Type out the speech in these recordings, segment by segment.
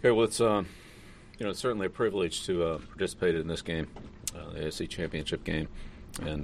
Okay, well, it's certainly a privilege to participate in this game, the AFC Championship game, and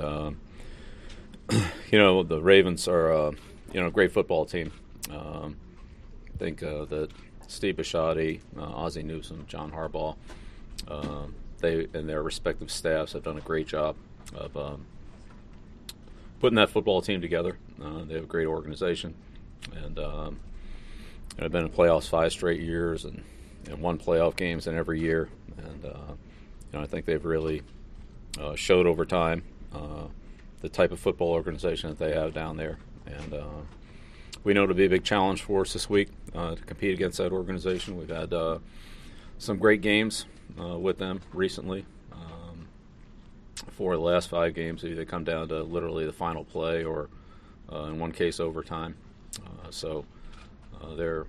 the Ravens are a great football team. I think that Steve Bisciotti, Ozzie Newsome, John Harbaugh, they and their respective staffs have done a great job of putting that football team together. They have a great organization, and I've been in playoffs 5 straight years and won playoff games in every year. And I think they've really showed over time the type of football organization that they have down there. And we know it'll be a big challenge for us this week to compete against that organization. We've had some great games with them recently. 4 of the last 5 games, they come down to literally the final play or, in one case, overtime. So they're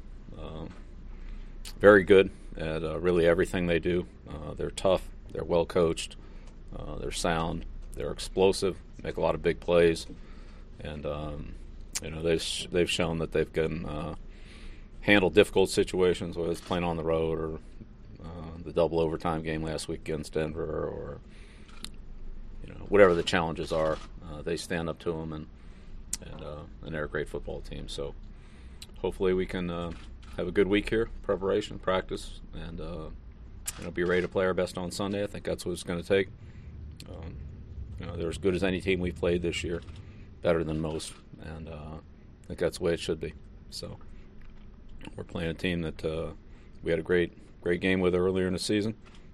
very good at really everything they do. They're tough. They're well coached. They're sound. They're explosive. Make a lot of big plays, and they've shown that they can handle difficult situations, whether it's playing on the road or the double overtime game last week against Denver, or whatever the challenges are. They stand up to them, and they're a great football team. So hopefully we can have a good week here, preparation, practice, and be ready to play our best on Sunday. I think that's what it's going to take. They're as good as any team we've played this year, better than most, and I think that's the way it should be. So we're playing a team that we had a great game with earlier in the season,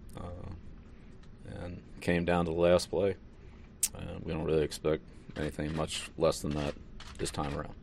and came down to the last play. We don't really expect anything much less than that this time around.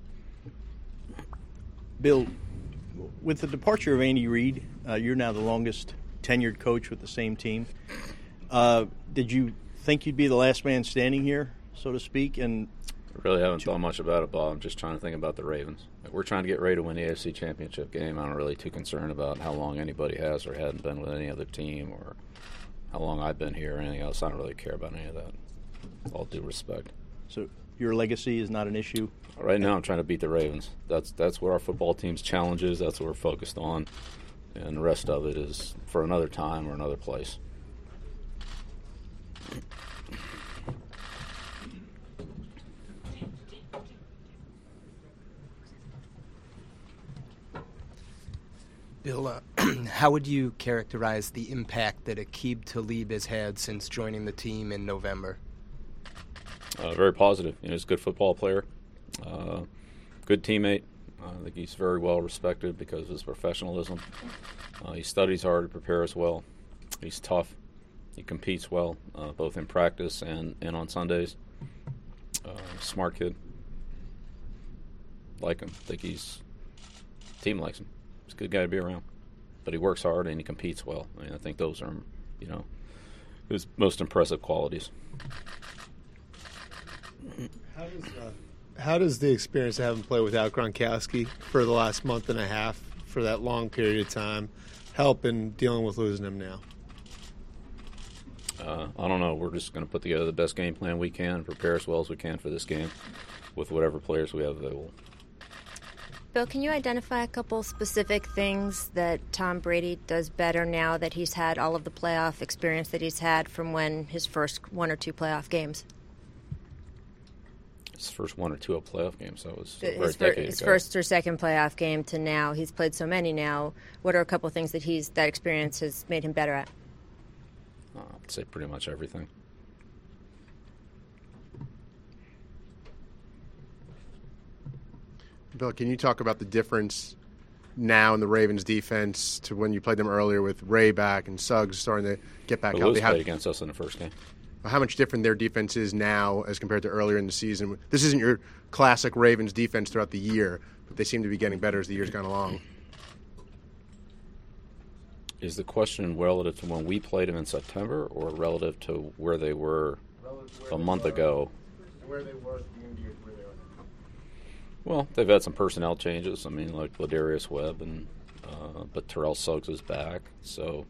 Bill, with the departure of Andy Reid, you're now the longest tenured coach with the same team. Did you think you'd be the last man standing here, so to speak? And I really haven't thought much about it, Bob. I'm just trying to think about the Ravens. We're trying to get ready to win the AFC Championship game. I'm not really too concerned about how long anybody has or hadn't been with any other team, or how long I've been here or anything else. I don't really care about any of that, with all due respect. So your legacy is not an issue? Right now I'm trying to beat the Ravens. That's what our football team's challenge is. That's what we're focused on. And the rest of it is for another time or another place. Bill, how would you characterize the impact that Aqib Talib has had since joining the team in November? Very positive. He's a good football player, good teammate. I think he's very well respected because of his professionalism. He studies hard to prepare as well. He's tough. He competes well, both in practice and on Sundays. Smart kid. Like him. Team likes him. He's a good guy to be around. But he works hard and he competes well. I think those are, his most impressive qualities. How does the experience of having played without Gronkowski for the last month and a half, for that long period of time, help in dealing with losing him now? I don't know. We're just going to put together the best game plan we can, prepare as well as we can for this game with whatever players we have available. Bill, can you identify a couple specific things that Tom Brady does better now that he's had all of the playoff experience that he's had from when his first 1 or 2 playoff games? His first 1 or 2 playoff games, so it was over a decade ago. His first or second playoff game to now. He's played so many now. What are a couple things that that experience has made him better at? I'd say pretty much everything. Bill, can you talk about the difference now in the Ravens defense to when you played them earlier with Ray back and Suggs starting to get back healthy? Lewis played against us in the first game. How much different their defense is now as compared to earlier in the season? This isn't your classic Ravens defense throughout the year, but they seem to be getting better as the year's gone along. Is the question relative to when we played them in September or relative to where they were a month ago? Where they were at the beginning of the year, where they are now. Well, they've had some personnel changes. Like Ladarius Webb, but Terrell Suggs is back. So,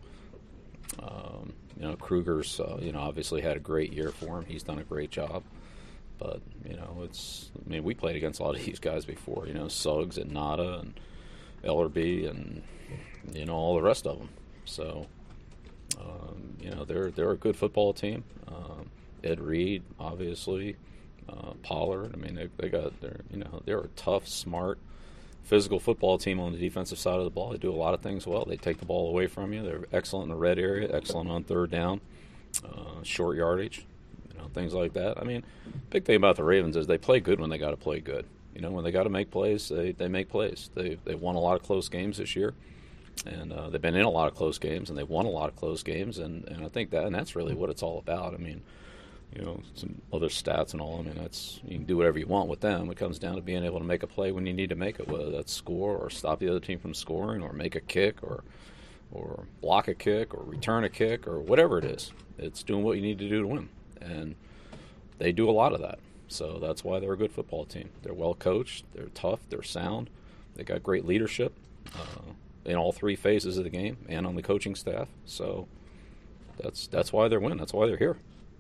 Kruger's, obviously had a great year for him. He's done a great job. But, we played against a lot of these guys before. Suggs and Nada and Ellerbe and, all the rest of them. So, they're a good football team. Ed Reed, obviously, Pollard. I mean, they're a tough, smart, physical football team on the defensive side of the ball. They do a lot of things well. They take the ball away from you. They're excellent in the red area, excellent on third down, short yardage, things like that. I mean, big thing about the Ravens is they play good when they got to play good. When they got to make plays, they make plays. They won a lot of close games this year, and they've been in a lot of close games, and they've won a lot of close games, and I think that's really what it's all about. I mean, some other stats and all. I mean, you can do whatever you want with them. It comes down to being able to make a play when you need to make it, whether that's score or stop the other team from scoring or make a kick or block a kick or return a kick or whatever it is. It's doing what you need to do to win, and they do a lot of that. So that's why they're a good football team. They're well coached. They're tough. They're sound. They got great leadership in all three phases of the game and on the coaching staff. So that's why they're winning. That's why they're here.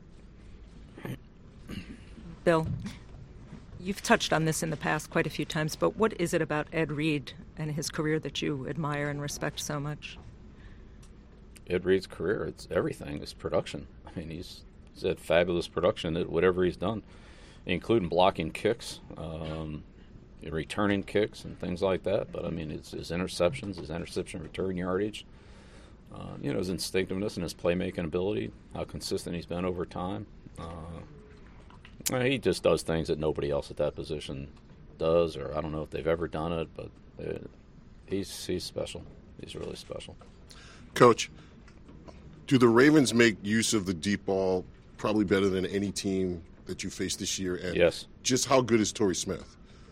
Bill, you've touched on this in the past quite a few times, but what is it about Ed Reed and his career that you admire and respect so much? Ed Reed's career, it's everything. It's production. I mean, he's had fabulous production at whatever he's done, including blocking kicks, returning kicks, and things like that. But, I mean, his interceptions, his interception return yardage, his instinctiveness and his playmaking ability, how consistent he's been over time. He just does things that nobody else at that position does, or I don't know if they've ever done it, but he's special. He's really special. Coach, do the Ravens make use of the deep ball probably better than any team that you faced this year? And yes. Just how good is Torrey Smith?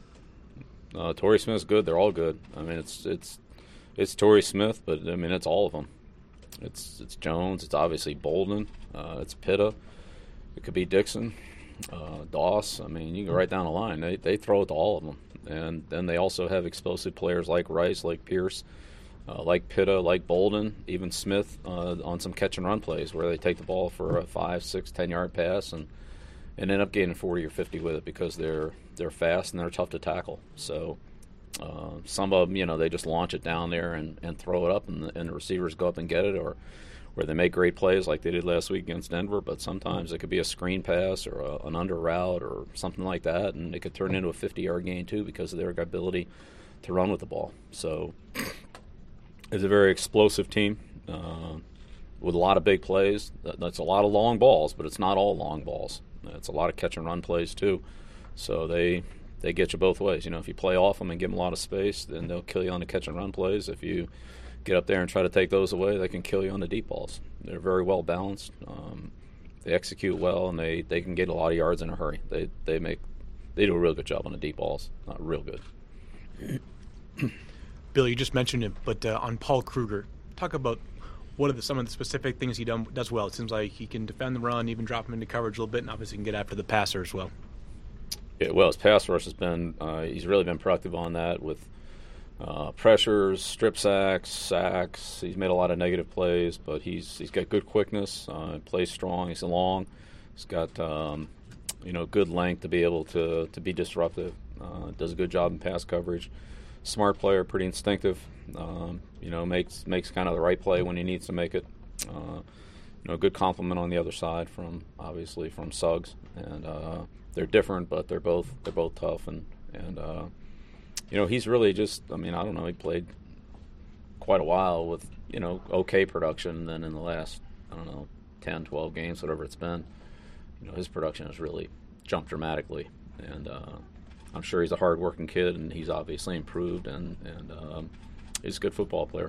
Torrey Smith's good. They're all good. I mean, it's Torrey Smith, but I mean it's all of them. It's Jones. It's obviously Bolden. It's Pitta. It could be Dixon, Doss. I mean, you can go right down the line. They throw it to all of them, and then they also have explosive players like Rice, like Pierce, like Pitta, like Bolden, even Smith on some catch and run plays where they take the ball for a 5, 6, 10-yard pass and end up gaining 40 or 50 with it because they're fast and they're tough to tackle. So some of them, they just launch it down there and throw it up, and the receivers go up and get it, or they make great plays like they did last week against Denver. But sometimes it could be a screen pass or an under route or something like that, and it could turn into a 50-yard gain too because of their ability to run with the ball. So it's a very explosive team with a lot of big plays. That's a lot of long balls, but it's not all long balls. It's a lot of catch and run plays too. So they get you both ways. If you play off them and give them a lot of space, then they'll kill you on the catch and run plays. If you get up there and try to take those away, they can kill you on the deep balls. They're very well balanced. They execute well, and they can get a lot of yards in a hurry. They do a real good job on the deep balls. Not real good. Bill, you just mentioned it, but on Paul Kruger, talk about what are some of the specific things he does well. It seems like he can defend the run, even drop him into coverage a little bit, and obviously can get after the passer as well. Yeah, well, his pass rush has been he's really been productive on that with pressures, strip sacks. He's made a lot of negative plays, but he's got good quickness, plays strong, he's long. He's got good length to be able to be disruptive. Does a good job in pass coverage. Smart player, pretty instinctive. Makes kind of the right play when he needs to make it. Good compliment on the other side from Suggs, and they're different, but they're both tough, and he's really just. I mean, I don't know. He played quite a while with okay production, and then in the last 10, 12 games, whatever it's been, his production has really jumped dramatically, and I'm sure he's a hard-working kid, and he's obviously improved, and he's a good football player.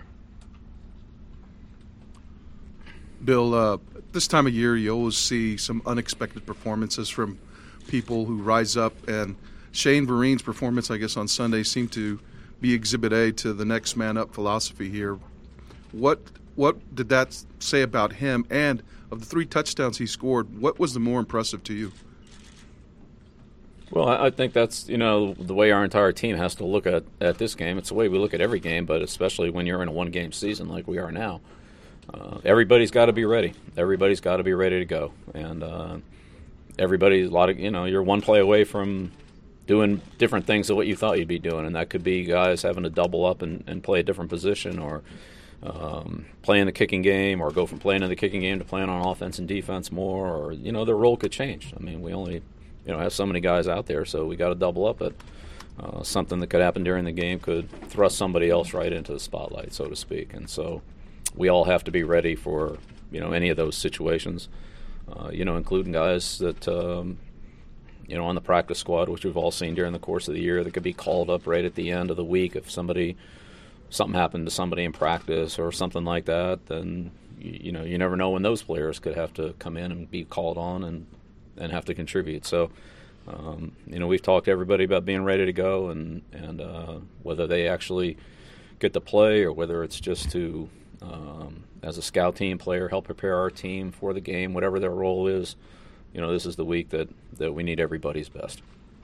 Bill, this time of year you always see some unexpected performances from people who rise up, and Shane Vereen's performance, I guess, on Sunday seemed to be Exhibit A to the next man up philosophy here. What did that say about him? And of the 3 touchdowns he scored, what was the more impressive to you? Well, I think that's, the way our entire team has to look at this game. It's the way we look at every game, but especially when you're in a one-game season like we are now. Everybody's got to be ready. Everybody's got to be ready to go. And you're one play away from doing different things than what you thought you'd be doing, and that could be guys having to double up and play a different position, or playing the kicking game, or go from playing in the kicking game to playing on offense and defense more, or their role could change. I mean, we only have so many guys out there, so we got to double up. But something that could happen during the game could thrust somebody else right into the spotlight, so to speak. And so we all have to be ready for any of those situations. Including guys that on the practice squad, which we've all seen during the course of the year, that could be called up right at the end of the week if something happened to somebody in practice or something like that. Then you never know when those players could have to come in and be called on and have to contribute. So we've talked to everybody about being ready to go, and whether they actually get to play or whether it's just to as a scout team player help prepare our team for the game, whatever their role is. This is the week that we need everybody's best.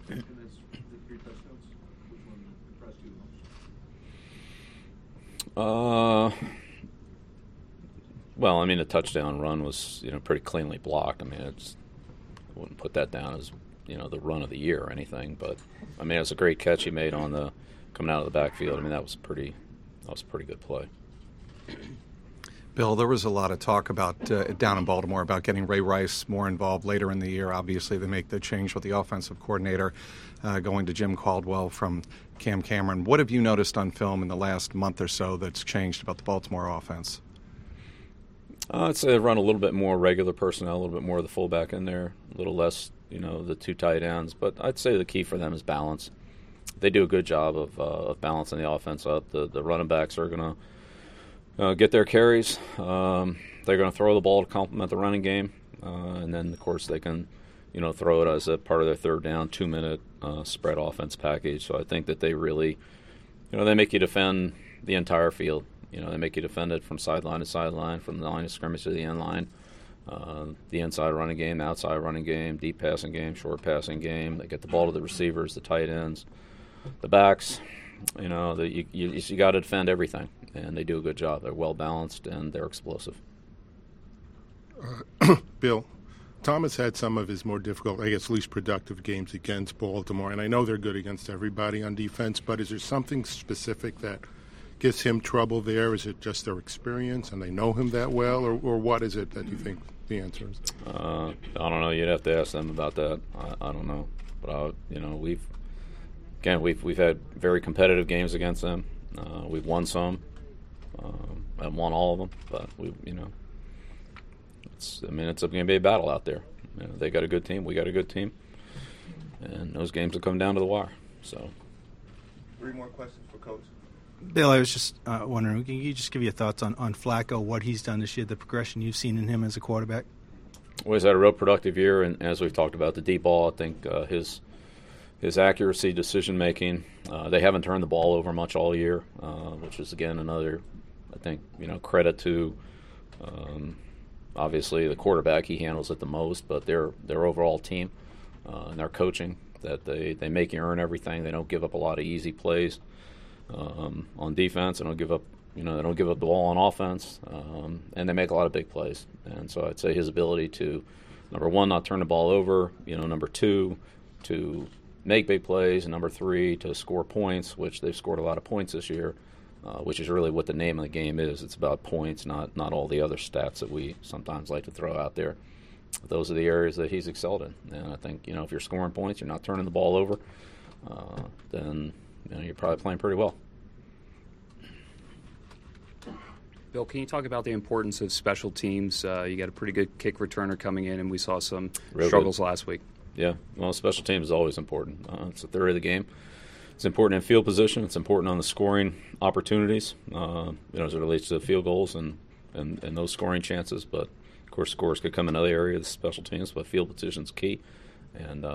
Well, I mean, the touchdown run was pretty cleanly blocked. I mean, I wouldn't put that down as the run of the year or anything, but I mean, it was a great catch he made on the coming out of the backfield. I mean, that was a pretty good play. Bill, there was a lot of talk about down in Baltimore about getting Ray Rice more involved later in the year. Obviously, they make the change with the offensive coordinator going to Jim Caldwell from Cam Cameron. What have you noticed on film in the last month or so that's changed about the Baltimore offense? I'd say they run a little bit more regular personnel, a little bit more of the fullback in there, a little less, the two tight ends. But I'd say the key for them is balance. They do a good job of balancing the offense up. The running backs are going to get their carries. They're going to throw the ball to complement the running game. And then, of course, they can, throw it as a part of their third down, 2-minute spread offense package. So I think that they really, they make you defend the entire field. They make you defend it from sideline to sideline, from the line of scrimmage to the end line. The inside running game, the outside running game, deep passing game, short passing game. They get the ball to the receivers, the tight ends, the backs. You got to defend everything, and they do a good job. They're well balanced and they're explosive. Bill, Thomas had some of his more difficult, I guess, least productive games against Baltimore, and I know they're good against everybody on defense. But is there something specific that gives him trouble there? Is it just their experience and they know him that well, or what is it that you think the answer is? I don't know. You'd have to ask them about that. I don't know, but we've had very competitive games against them. We've won some, haven't won all of them, but it's going to be a battle out there. They got a good team, we got a good team, and those games will come down to the wire. So, 3 more questions for Coach. Bill, I was just wondering, can you just give your thoughts on Flacco, what he's done this year, the progression you've seen in him as a quarterback? Well, he's had a real productive year, and as we've talked about, the deep ball, I think his accuracy, decision-making, they haven't turned the ball over much all year, which is, again, another, I think, credit to obviously the quarterback. He handles it the most, but their overall team and their coaching, that they make you earn everything. They don't give up a lot of easy plays on defense. They don't give up they don't give up the ball on offense, and they make a lot of big plays. And so I'd say his ability to, number one, not turn the ball over, number two, to make big plays, and number three, to score points, which they've scored a lot of points this year, which is really what the name of the game is. It's about points, not all the other stats that we sometimes like to throw out there. Those are the areas that he's excelled in. And I think, if you're scoring points, you're not turning the ball over, then you're probably playing pretty well. Bill, can you talk about the importance of special teams? You got a pretty good kick returner coming in, and we saw some struggles last week. Yeah, well, special teams is always important. It's a third of the game. It's important in field position. It's important on the scoring opportunities, as it relates to field goals and those scoring chances. But, of course, scores could come in other areas of special teams, but field position is key. And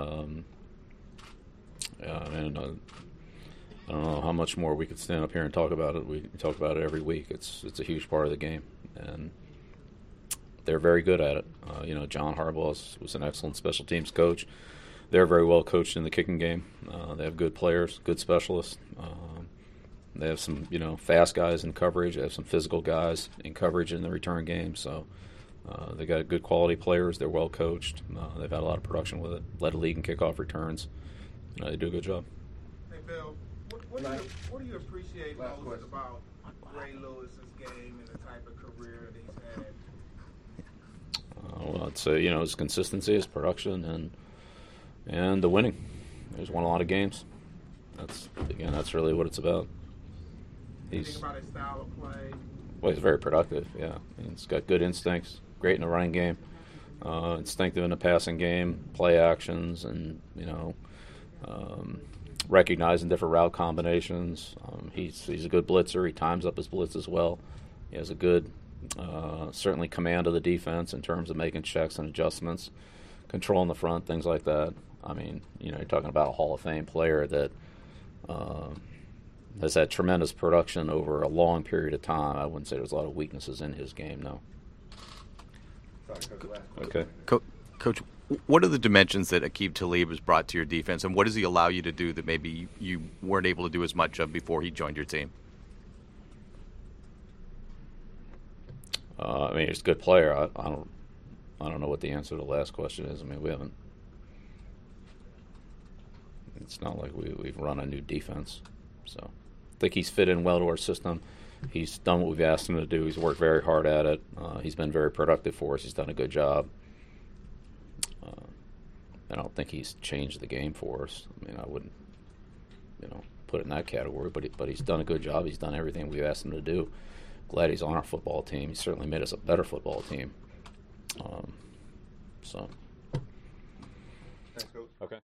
I don't know how much more we could stand up here and talk about it. We talk about it every week. It's a huge part of the game, and they're very good at it. John Harbaugh was an excellent special teams coach. They're very well coached in the kicking game. They have good players, good specialists. They have some, fast guys in coverage. They have some physical guys in coverage in the return game. So they got good quality players. They're well coached. They've had a lot of production with it. Led a league in kickoff returns. They do a good job. Hey, Bill, what do you appreciate most about Ray Lewis's game and the type of career that he's had? Well, I'd say his consistency, his production, and the winning. He's won a lot of games. That's really what it's about. Think about his style of play. Well, he's very productive. Yeah, he's got good instincts. Great in the running game. Instinctive in the passing game. Play actions, and recognizing different route combinations. He's a good blitzer. He times up his blitz as well. He has a good, certainly command of the defense in terms of making checks and adjustments, controlling the front, things like that. I mean, you're talking about a Hall of Fame player that has had tremendous production over a long period of time. I wouldn't say there's a lot of weaknesses in his game, no. Okay. Coach, what are the dimensions that Aqib Talib has brought to your defense, and what does he allow you to do that maybe you weren't able to do as much of before he joined your team? He's a good player. I don't know what the answer to the last question is. We haven't. It's not like we've run a new defense, so I think he's fit in well to our system. He's done what we've asked him to do. He's worked very hard at it. He's been very productive for us. He's done a good job. I don't think he's changed the game for us. I wouldn't, put it in that category. But he's done a good job. He's done everything we've asked him to do. Glad he's on our football team. He certainly made us a better football team. So.